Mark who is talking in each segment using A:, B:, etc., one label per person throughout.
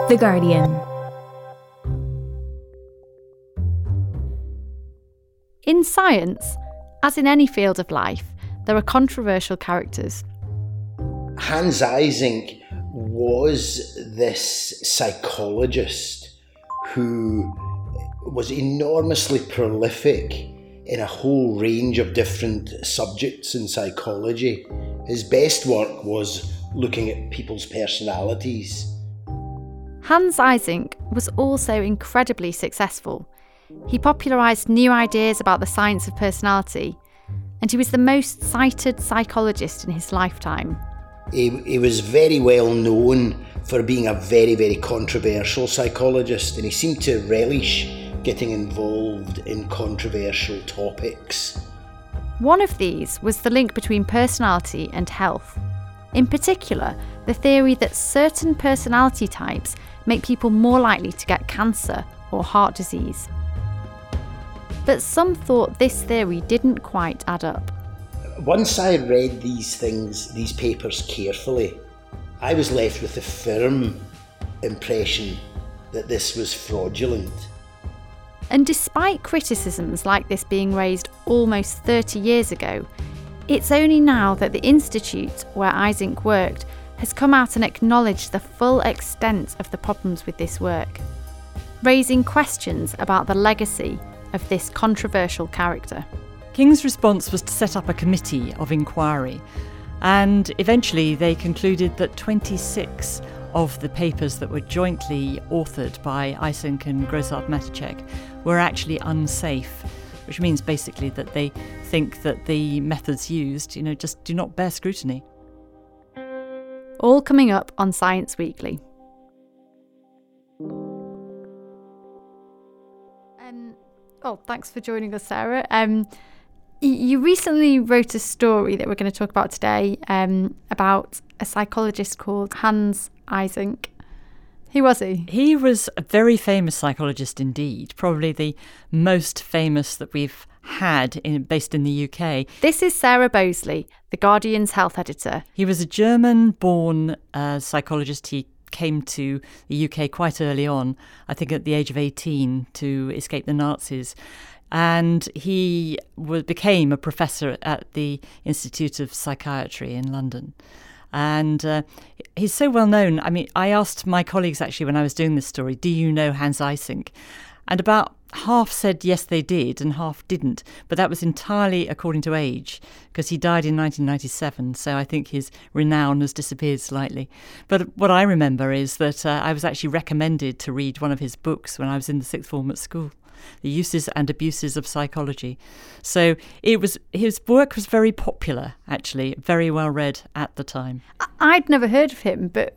A: The Guardian.
B: In science, as in any field of life, there are controversial characters.
C: Hans Eysenck was this psychologist who was enormously prolific in a whole range of different subjects in psychology. His best work was looking at people's personalities.
B: Hans Eysenck was also incredibly successful. He popularised new ideas about the science of personality, and he was the most cited psychologist in his lifetime.
C: He was very well known for being a very, very controversial psychologist, and he seemed to relish getting involved in controversial topics.
B: One of these was the link between personality and health. In particular, the theory that certain personality types make people more likely to get cancer or heart disease. But some thought this theory didn't quite add up.
C: Once I read these papers carefully, I was left with the firm impression that this was fraudulent.
B: And despite criticisms like this being raised almost 30 years ago, it's only now that the institute where Eysenck worked has come out and acknowledged the full extent of the problems with this work, raising questions about the legacy of this controversial character.
D: King's response was to set up a committee of inquiry, and eventually they concluded that 26 of the papers that were jointly authored by Eysenck and Grosart-Maticek were actually unsafe, which means basically that they think that the methods used, just do not bear scrutiny.
B: All coming up on Science Weekly. Thanks for joining us, Sarah. You recently wrote a story that we're going to talk about today about a psychologist called Hans Eysenck. Who was he?
D: He was a very famous psychologist indeed, probably the most famous that we've had based in the UK.
B: This is Sarah Bosley, The Guardian's health editor.
D: He was a German-born psychologist. He came to the UK quite early on, I think at the age of 18, to escape the Nazis. And he became a professor at the Institute of Psychiatry in London. And he's so well known. I mean, I asked my colleagues actually when I was doing this story, do you know Hans Eysenck? And about half said yes, they did, and half didn't. But that was entirely according to age, because he died in 1997. So I think his renown has disappeared slightly. But what I remember is that I was actually recommended to read one of his books when I was in the sixth form at school, The Uses and Abuses of Psychology. So his work was very popular, actually, very well read at the time.
B: I'd never heard of him, but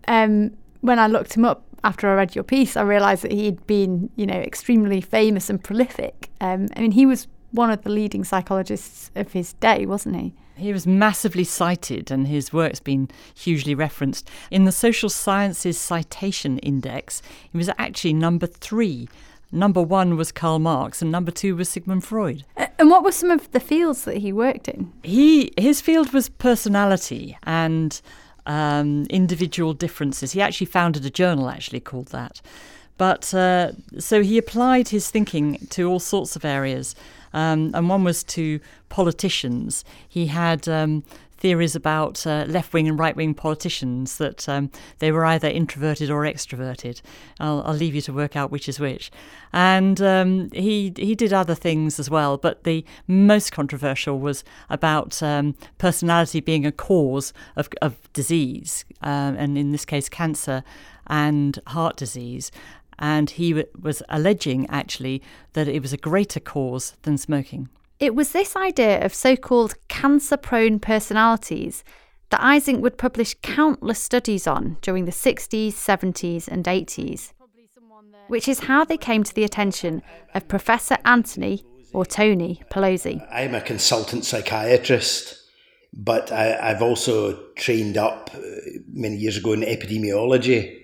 B: when I looked him up after I read your piece, I realised that he'd been, extremely famous and prolific. He was one of the leading psychologists of his day, wasn't he?
D: He was massively cited and his work's been hugely referenced. In the Social Sciences Citation Index, he was actually number 3. Number 1 was Karl Marx and number 2 was Sigmund Freud.
B: And what were some of the fields that he worked in?
D: His field was personality and individual differences. He actually founded a journal called that. But so he applied his thinking to all sorts of areas. And one was to politicians. He had theories about left-wing and right-wing politicians, that they were either introverted or extroverted. I'll leave you to work out which is which. And he did other things as well, but the most controversial was about personality being a cause of disease, and in this case cancer and heart disease. And he was alleging, actually, that it was a greater cause than smoking.
B: It was this idea of so-called cancer-prone personalities that Eysenck would publish countless studies on during the 60s, 70s and 80s, which is how they came to the attention of Professor Anthony, or Tony, Pelosi.
C: I'm a consultant psychiatrist, but I've also trained up many years ago in epidemiology.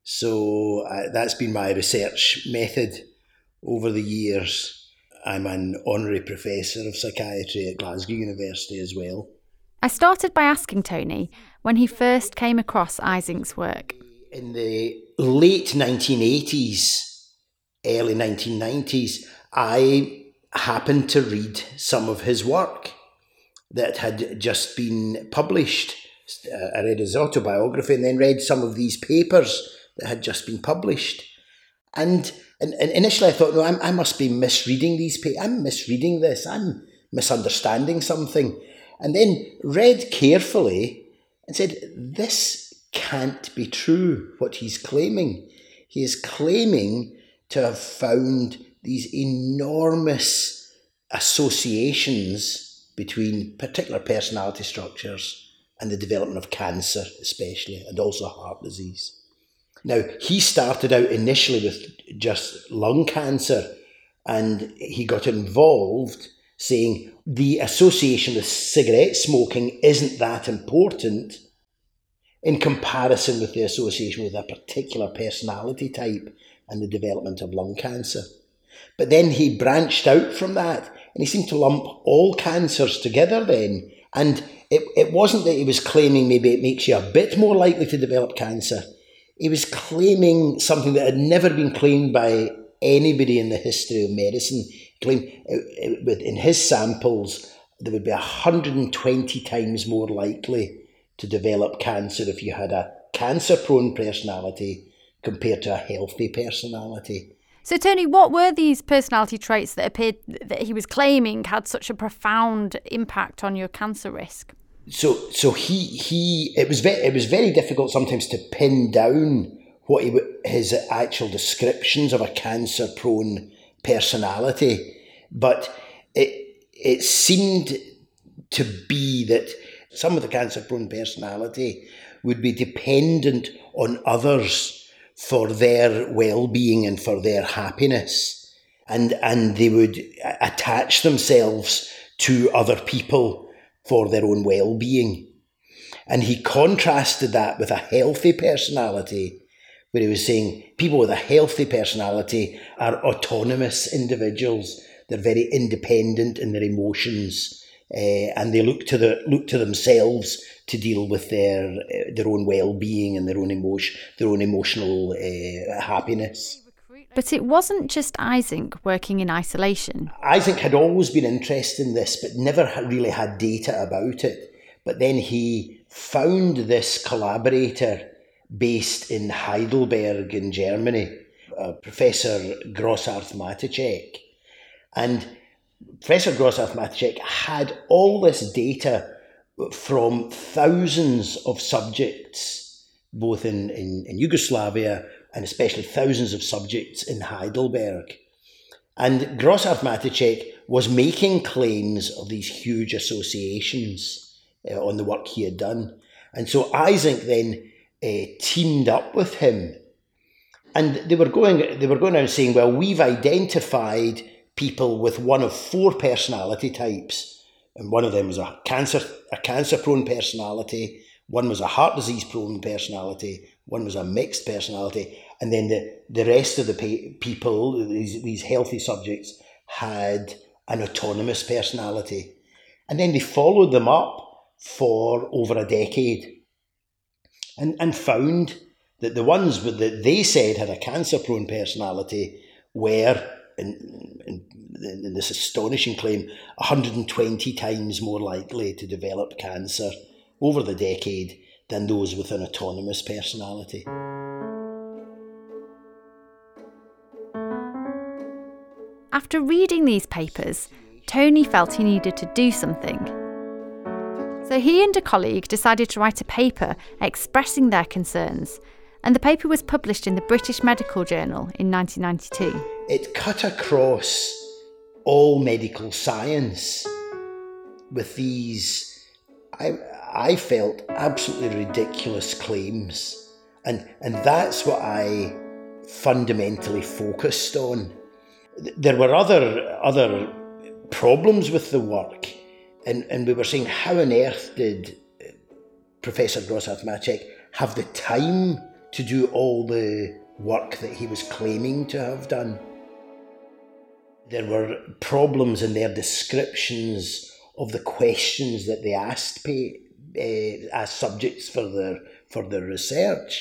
C: So that's been my research method over the years. I'm an honorary professor of psychiatry at Glasgow University as well.
B: I started by asking Tony when he first came across Eysenck's work.
C: In the late 1980s, early 1990s, I happened to read some of his work that had just been published. I read his autobiography and then read some of these papers that had just been published. And initially I thought, no, I must be misreading these papers. I'm misreading this. I'm misunderstanding something. And then read carefully and said, this can't be true, what he's claiming. He is claiming to have found these enormous associations between particular personality structures and the development of cancer especially, and also heart disease. Now, he started out initially with just lung cancer, and he got involved saying the association with cigarette smoking isn't that important in comparison with the association with a particular personality type and the development of lung cancer. But then he branched out from that, and he seemed to lump all cancers together then. And it wasn't that he was claiming maybe it makes you a bit more likely to develop cancer. He was claiming something that had never been claimed by anybody in the history of medicine. He claimed in his samples there would be 120 times more likely to develop cancer if you had a cancer-prone personality compared to a healthy personality.
B: So, Tony, what were these personality traits that appeared that he was claiming had such a profound impact on your cancer risk?
C: So it was very difficult sometimes to pin down what his actual descriptions of a cancer-prone personality, but it seemed to be that some of the cancer-prone personality would be dependent on others for their well-being and for their happiness, and they would attach themselves to other people for their own well-being. And he contrasted that with a healthy personality, where he was saying people with a healthy personality are autonomous individuals. They're very independent in their emotions, and they look to themselves to deal with their own well-being and their own emotional happiness.
B: But it wasn't just Eysenck working in isolation.
C: Eysenck had always been interested in this, but never really had data about it. But then he found this collaborator based in Heidelberg in Germany, Professor Grossarth-Maticek. And Professor Grossarth-Maticek had all this data from thousands of subjects, both in Yugoslavia and especially thousands of subjects in Heidelberg. And Grossarth-Maticek was making claims of these huge associations on the work he had done. And so Eysenck then teamed up with him. And they were going around saying, well, we've identified people with one of 4 personality types. And one of them was a cancer-prone personality, one was a heart disease-prone personality, one was a mixed personality, and then the rest of the people, these healthy subjects, had an autonomous personality. And then they followed them up for over a decade and found that the ones that they said had a cancer-prone personality were, in this astonishing claim, 120 times more likely to develop cancer over the decade than those with an autonomous personality.
B: After reading these papers, Tony felt he needed to do something. So he and a colleague decided to write a paper expressing their concerns, and the paper was published in the British Medical Journal in 1992.
C: It cut across all medical science with these, I felt, absolutely ridiculous claims. And that's what I fundamentally focused on. There were other problems with the work, and we were saying, how on earth did Professor Grossarth-Maticek have the time to do all the work that he was claiming to have done? There were problems in their descriptions of the questions that they asked subjects for their research.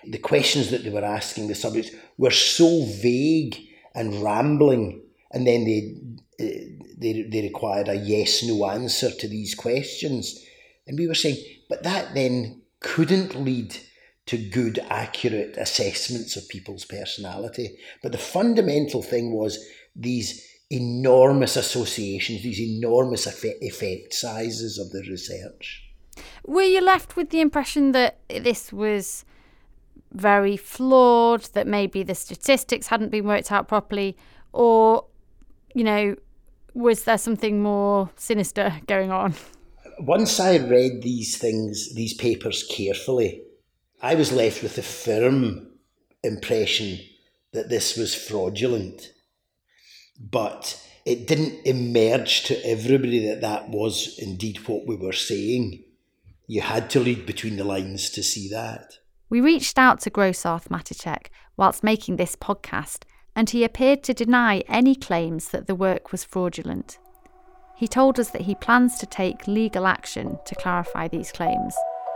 C: the questions that they were asking the subjects were so vague and rambling, and then they required a yes/no answer to these questions. And we were saying, but that then couldn't lead to good, accurate assessments of people's personality. But the fundamental thing was these enormous associations, these enormous effect sizes of the research.
B: Were you left with the impression that this was very flawed, that maybe the statistics hadn't been worked out properly, or, was there something more sinister going on?
C: Once I read these papers carefully, I was left with a firm impression that this was fraudulent. But it didn't emerge to everybody that was indeed what we were saying. You had to read between the lines to see that.
B: We reached out to Grosarth Maticek whilst making this podcast, and he appeared to deny any claims that the work was fraudulent. He told us that he plans to take legal action to clarify these claims.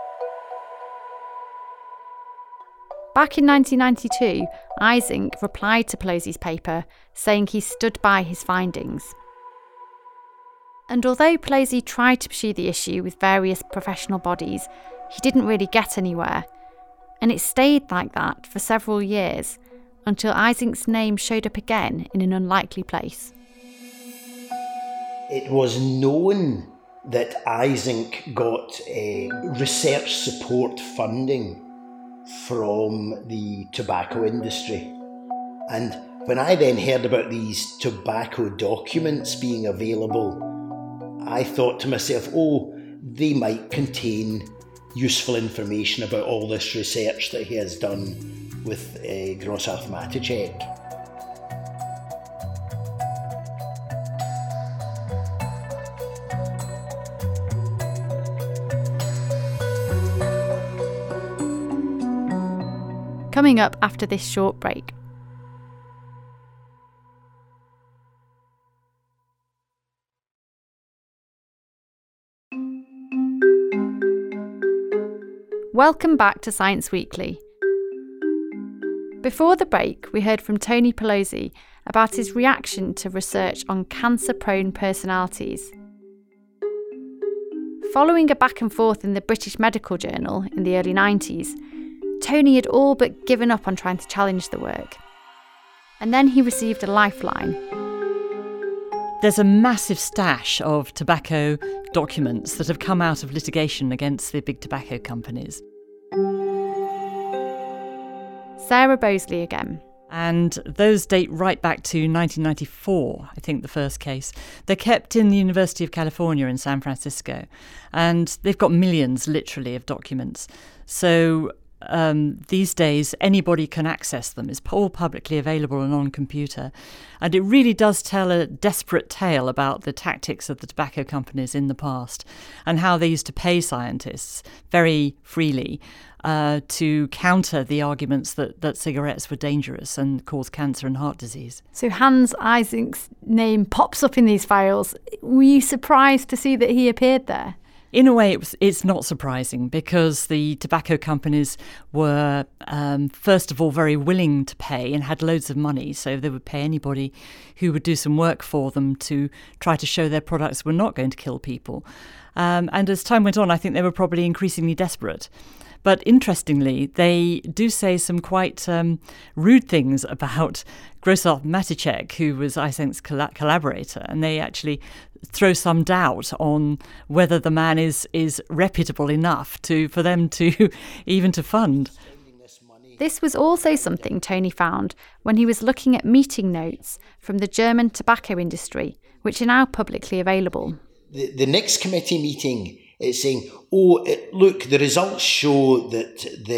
B: Back in 1992, Eysenck replied to Pelosi's paper, saying he stood by his findings. And although Pelosi tried to pursue the issue with various professional bodies, he didn't really get anywhere. And it stayed like that for several years, until Eysenck's name showed up again in an unlikely place.
C: It was known that Eysenck got research support funding from the tobacco industry. And when I then heard about these tobacco documents being available, I thought to myself, they might contain useful information about all this research that he has done with Grosarth Maticek.
B: Coming up after this short break. Welcome back to Science Weekly. Before the break, we heard from Tony Pelosi about his reaction to research on cancer-prone personalities. Following a back and forth in the British Medical Journal in the early 90s, Tony had all but given up on trying to challenge the work. And then he received a lifeline.
D: There's a massive stash of tobacco documents that have come out of litigation against the big tobacco companies.
B: Sarah Bosley again.
D: And those date right back to 1994, I think, the first case. They're kept in the University of California in San Francisco. And they've got millions, literally, of documents. So these days, anybody can access them. It's all publicly available and on computer. And it really does tell a desperate tale about the tactics of the tobacco companies in the past and how they used to pay scientists very freely to counter the arguments that cigarettes were dangerous and cause cancer and heart disease.
B: So Hans Eysenck's name pops up in these files. Were you surprised to see that he appeared there?
D: In a way, it's not surprising because the tobacco companies were, first of all, very willing to pay and had loads of money. So they would pay anybody who would do some work for them to try to show their products were not going to kill people. And as time went on, I think they were probably increasingly desperate. But interestingly, they do say some quite rude things about Grosarth Maticek, who was Eysenck's collaborator, and they actually throw some doubt on whether the man is reputable enough for them to even to fund.
B: This was also something Tony found when he was looking at meeting notes from the German tobacco industry, which are now publicly available.
C: The next committee meeting, it's saying, look, the results show that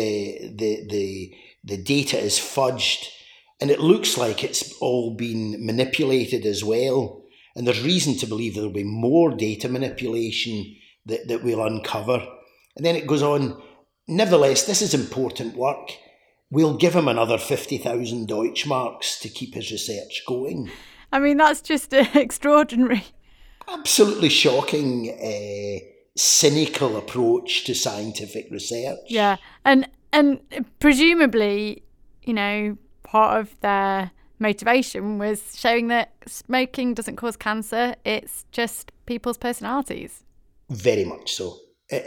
C: the data is fudged, and it looks like it's all been manipulated as well. And there's reason to believe there'll be more data manipulation that we'll uncover. And then it goes on, nevertheless, this is important work. We'll give him another 50,000 Deutschmarks to keep his research going.
B: I mean, that's just extraordinary.
C: Absolutely shocking, cynical approach to scientific research.
B: Yeah, and And presumably, part of their motivation was showing that smoking doesn't cause cancer, it's just people's personalities.
C: Very much so.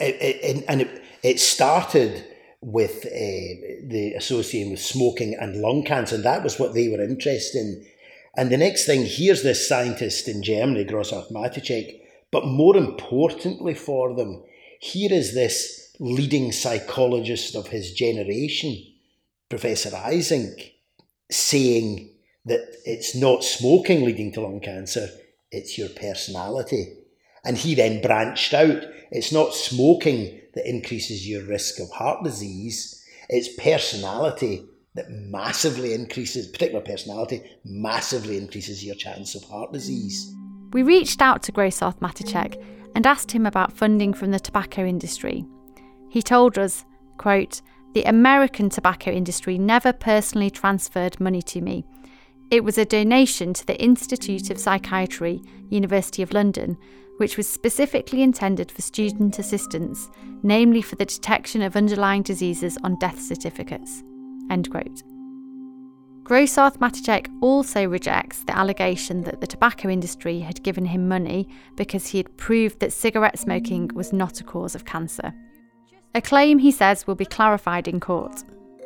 C: It started with the association with smoking and lung cancer, and that was what they were interested in. And the next thing, here's this scientist in Germany, Grossarth Maticek, but more importantly for them, here is this leading psychologist of his generation, Professor Eysenck, saying that it's not smoking leading to lung cancer, it's your personality. And he then branched out. It's not smoking that increases your risk of heart disease, it's personality that massively increases, particular personality, massively increases your chance of heart disease.
B: We reached out to Grossarth Maticek and asked him about funding from the tobacco industry. He told us, quote, "The American tobacco industry never personally transferred money to me. It was a donation to the Institute of Psychiatry, University of London, which was specifically intended for student assistance, namely for the detection of underlying diseases on death certificates." End quote. Grossarth Maticek also rejects the allegation that the tobacco industry had given him money because he had proved that cigarette smoking was not a cause of cancer. A claim he says will be clarified in court.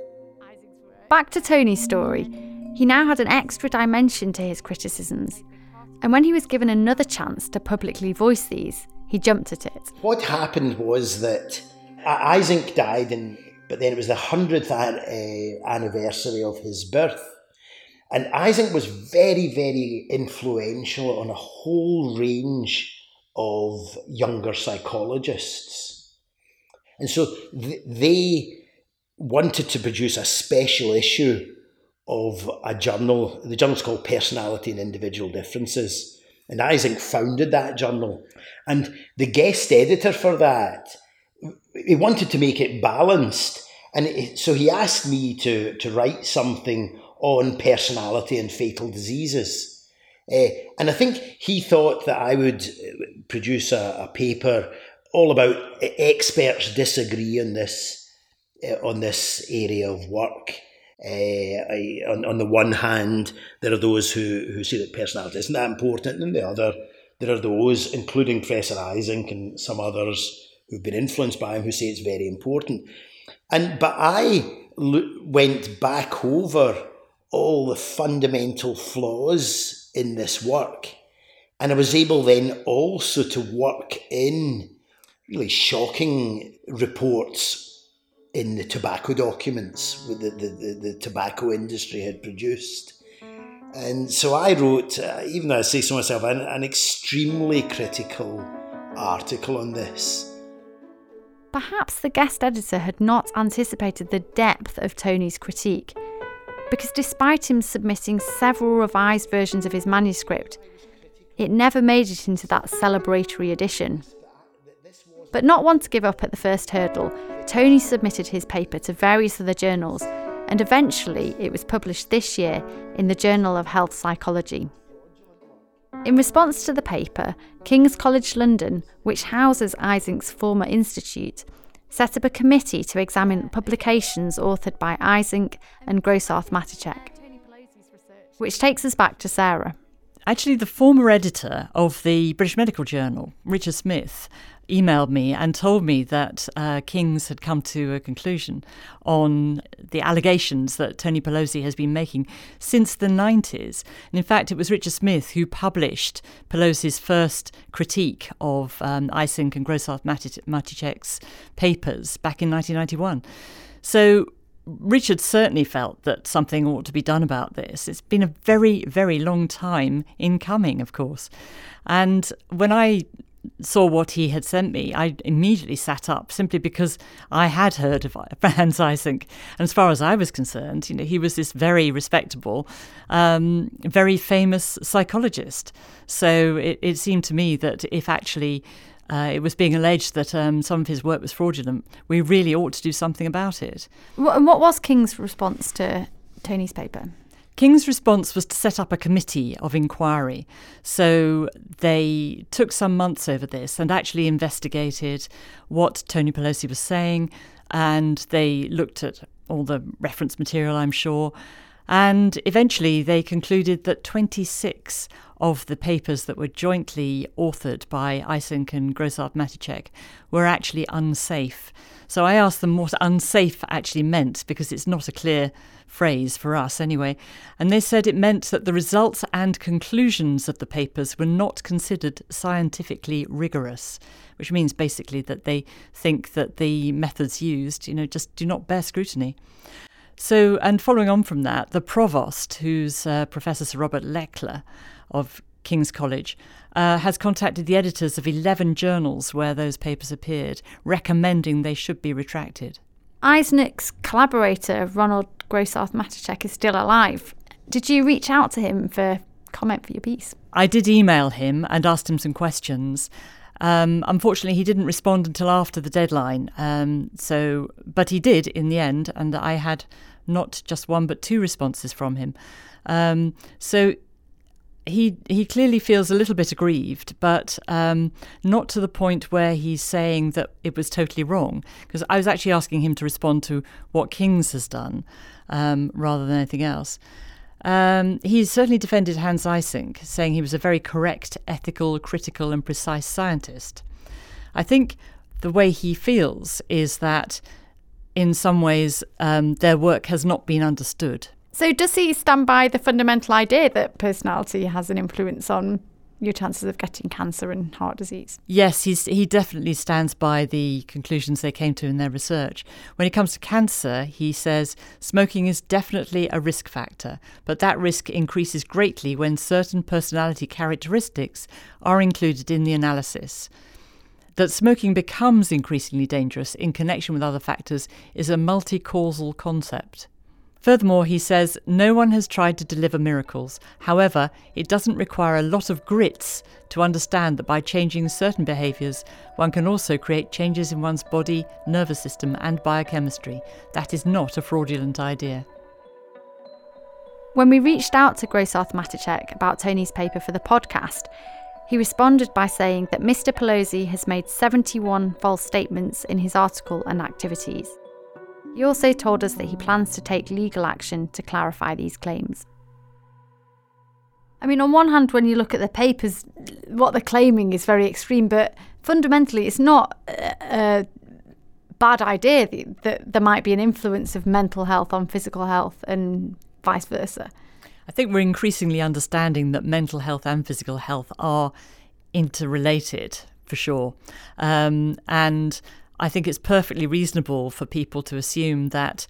B: Back to Tony's story. He now had an extra dimension to his criticisms, and when he was given another chance to publicly voice these, he jumped at it.
C: What happened was that Eysenck died, but then it was the 100th anniversary of his birth. And Eysenck was very, very influential on a whole range of younger psychologists. And so they wanted to produce a special issue of a journal. The journal's called Personality and Individual Differences. And Eysenck founded that journal. And the guest editor for that, he wanted to make it balanced. And so he asked me to write something on personality and fatal diseases. And I think he thought that I would produce a paper all about experts disagree on this area of work. On the one hand, there are those who say that personality isn't that important, and on the other, there are those, including Professor Eysenck and some others who've been influenced by him, who say it's very important. But I went back over all the fundamental flaws in this work, and I was able then also to work in really shocking reports in the tobacco documents that the tobacco industry had produced. And so I wrote, even though I say so myself, an extremely critical article on this.
B: Perhaps the guest editor had not anticipated the depth of Tony's critique, because despite him submitting several revised versions of his manuscript, it never made it into that celebratory edition. But not one to give up at the first hurdle, Tony submitted his paper to various other journals, and eventually it was published this year in the Journal of Health Psychology. In response to the paper, King's College London, which houses Eysenck's former institute, set up a committee to examine publications authored by Eysenck and Grossarth Maticek. Which takes us back to Sarah.
D: Actually, the former editor of the British Medical Journal, Richard Smith, emailed me and told me that King's had come to a conclusion on the allegations that Tony Pelosi has been making since the 90s. And in fact, it was Richard Smith who published Pelosi's first critique of Eysenck and Grossarth Maticek's papers back in 1991. So Richard certainly felt that something ought to be done about this. It's been a very, very long time in coming, of course. And when I saw what he had sent me, I immediately sat up simply because I had heard of Hans Eysenck. And as far as I was concerned, he was this very respectable, very famous psychologist. So it seemed to me that if actually it was being alleged that some of his work was fraudulent, we really ought to do something about it.
B: What was King's response to Tony's paper?
D: King's response was to set up a committee of inquiry. So they took some months over this and actually investigated what Tony Pelosi was saying, and they looked at all the reference material, I'm sure, and eventually they concluded that 26 of the papers that were jointly authored by Eysenck and Grosarth-Maticek were actually unsafe. So I asked them what unsafe actually meant, because it's not a clear phrase for us anyway. And they said it meant that the results and conclusions of the papers were not considered scientifically rigorous, which means basically that they think that the methods used, just do not bear scrutiny. So, and following on from that, the provost, who's Professor Sir Robert Lechler of King's College, has contacted the editors of 11 journals where those papers appeared, recommending they should be retracted.
B: Eysenck's collaborator, Ronald Grosarth-Maticek, is still alive. Did you reach out to him for comment for your piece?
D: I did email him and asked him some questions. Unfortunately, he didn't respond until after the deadline. But he did in the end, and I had not just one but two responses from him. So he clearly feels a little bit aggrieved, but not to the point where he's saying that it was totally wrong. Because I was actually asking him to respond to what King's has done rather than anything else. He certainly defended Hans Eysenck, saying he was a very correct, ethical, critical and precise scientist. I think the way he feels is that in some ways their work has not been understood.
B: So does he stand by the fundamental idea that personality has an influence on your chances of getting cancer and heart disease?
D: Yes, he definitely stands by the conclusions they came to in their research. When it comes to cancer, he says smoking is definitely a risk factor, but that risk increases greatly when certain personality characteristics are included in the analysis. That smoking becomes increasingly dangerous in connection with other factors is a multi-causal concept. Furthermore, he says, no one has tried to deliver miracles. However, it doesn't require a lot of grits to understand that by changing certain behaviours, one can also create changes in one's body, nervous system and biochemistry. That is not a fraudulent idea.
B: When we reached out to Grosarth-Maticek about Tony's paper for the podcast, he responded by saying that Mr. Pelosi has made 71 false statements in his article and activities. He also told us that he plans to take legal action to clarify these claims. I mean, on one hand, when you look at the papers, what they're claiming is very extreme, but fundamentally it's not a bad idea that there might be an influence of mental health on physical health and vice versa.
D: I think we're increasingly understanding that mental health and physical health are interrelated, for sure. And I think it's perfectly reasonable for people to assume that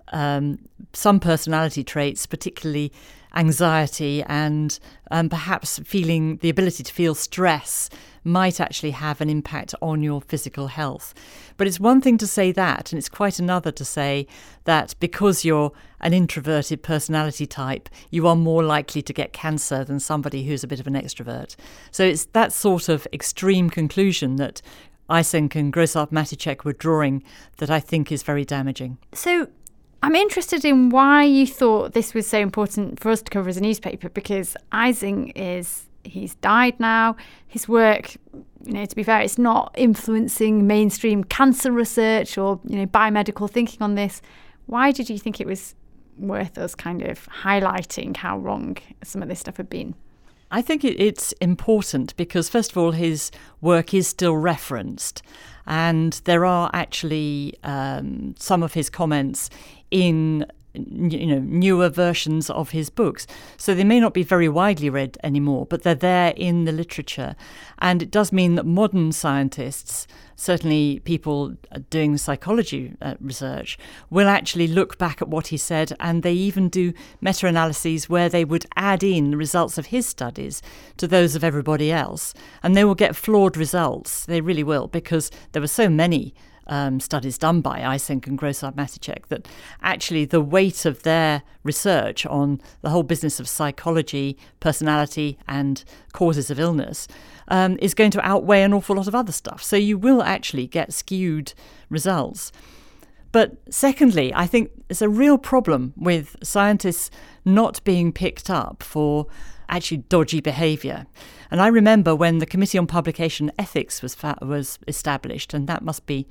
D: some personality traits, particularly anxiety and perhaps feeling the ability to feel stress, might actually have an impact on your physical health. But it's one thing to say that, and it's quite another to say that because you're an introverted personality type, you are more likely to get cancer than somebody who's a bit of an extrovert. So it's that sort of extreme conclusion that Eysenck and Grosarth-Maticek were drawing that I think is very damaging.
B: So I'm interested in why you thought this was so important for us to cover as a newspaper, because Eysenck he's died now. His work, to be fair, it's not influencing mainstream cancer research or, biomedical thinking on this. Why did you think it was worth us kind of highlighting how wrong some of this stuff had been?
D: I think it's important because, first of all, his work is still referenced, and there are actually some of his comments in newer versions of his books. So they may not be very widely read anymore, but they're there in the literature. And it does mean that modern scientists, certainly people doing psychology research, will actually look back at what he said, and they even do meta-analyses where they would add in the results of his studies to those of everybody else. And they will get flawed results. They really will, because there were so many studies done by Eysenck and Grosarth-Maticek that actually the weight of their research on the whole business of psychology, personality and causes of illness is going to outweigh an awful lot of other stuff. So you will actually get skewed results. But secondly, I think there's a real problem with scientists not being picked up for actually dodgy behaviour. And I remember when the Committee on Publication Ethics was established, and that must be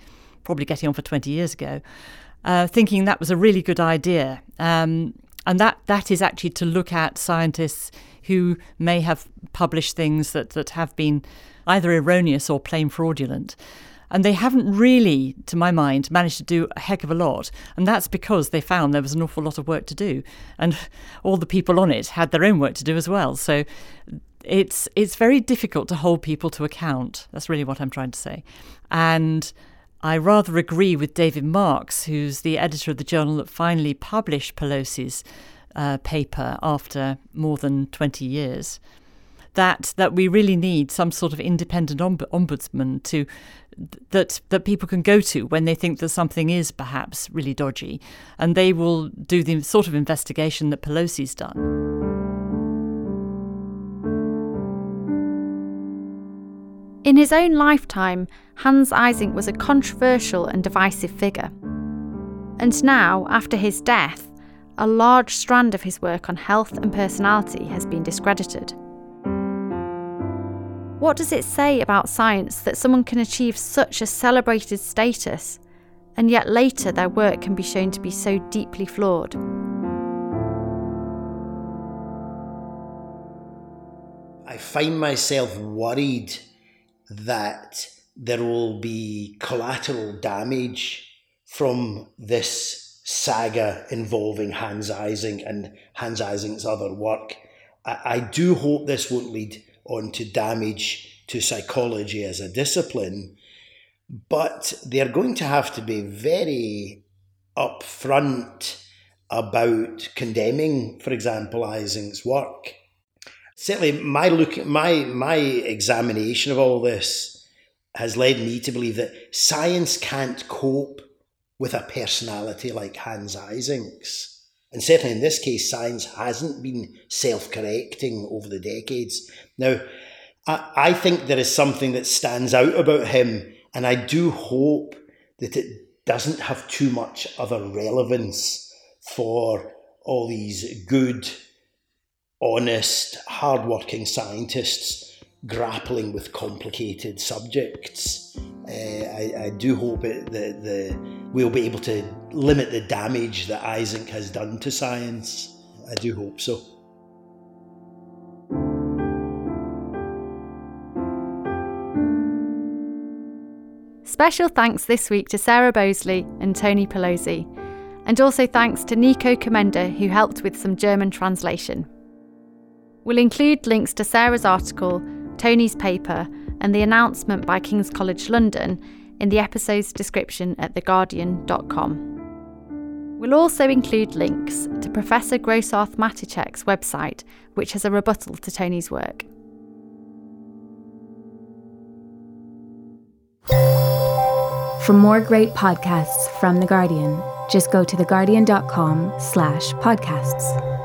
D: probably getting on for 20 years ago, thinking that was a really good idea. And that is actually to look at scientists who may have published things that have been either erroneous or plain fraudulent. And they haven't really, to my mind, managed to do a heck of a lot. And that's because they found there was an awful lot of work to do. And all the people on it had their own work to do as well. So it's very difficult to hold people to account. That's really what I'm trying to say. And I rather agree with David Marks, who's the editor of the journal that finally published Pelosi's paper after more than 20 years, that we really need some sort of independent ombudsman that people can go to when they think that something is perhaps really dodgy, and they will do the sort of investigation that Pelosi's done.
B: In his own lifetime, Hans Eysenck was a controversial and divisive figure. And now, after his death, a large strand of his work on health and personality has been discredited. What does it say about science that someone can achieve such a celebrated status, and yet later their work can be shown to be so deeply flawed?
C: I find myself worried that there will be collateral damage from this saga involving Hans Eysenck and Hans Eysenck's other work. I do hope this won't lead on to damage to psychology as a discipline, but they're going to have to be very upfront about condemning, for example, Eysenck's work. Certainly, my examination of all this has led me to believe that science can't cope with a personality like Hans Eysenck's. And certainly in this case, science hasn't been self-correcting over the decades. Now, I think there is something that stands out about him, and I do hope that it doesn't have too much other relevance for all these good, honest, hard-working scientists grappling with complicated subjects. I do hope that we'll be able to limit the damage that Eysenck has done to science. I do hope so.
B: Special thanks this week to Sarah Bosley and Tony Pelosi, and also thanks to Nico Komenda, who helped with some German translation. We'll include links to Sarah's article, Tony's paper, and the announcement by King's College London in the episode's description at theguardian.com. We'll also include links to Professor Grosarth Maticek's website, which has a rebuttal to Tony's work.
A: For more great podcasts from The Guardian, just go to theguardian.com/podcasts.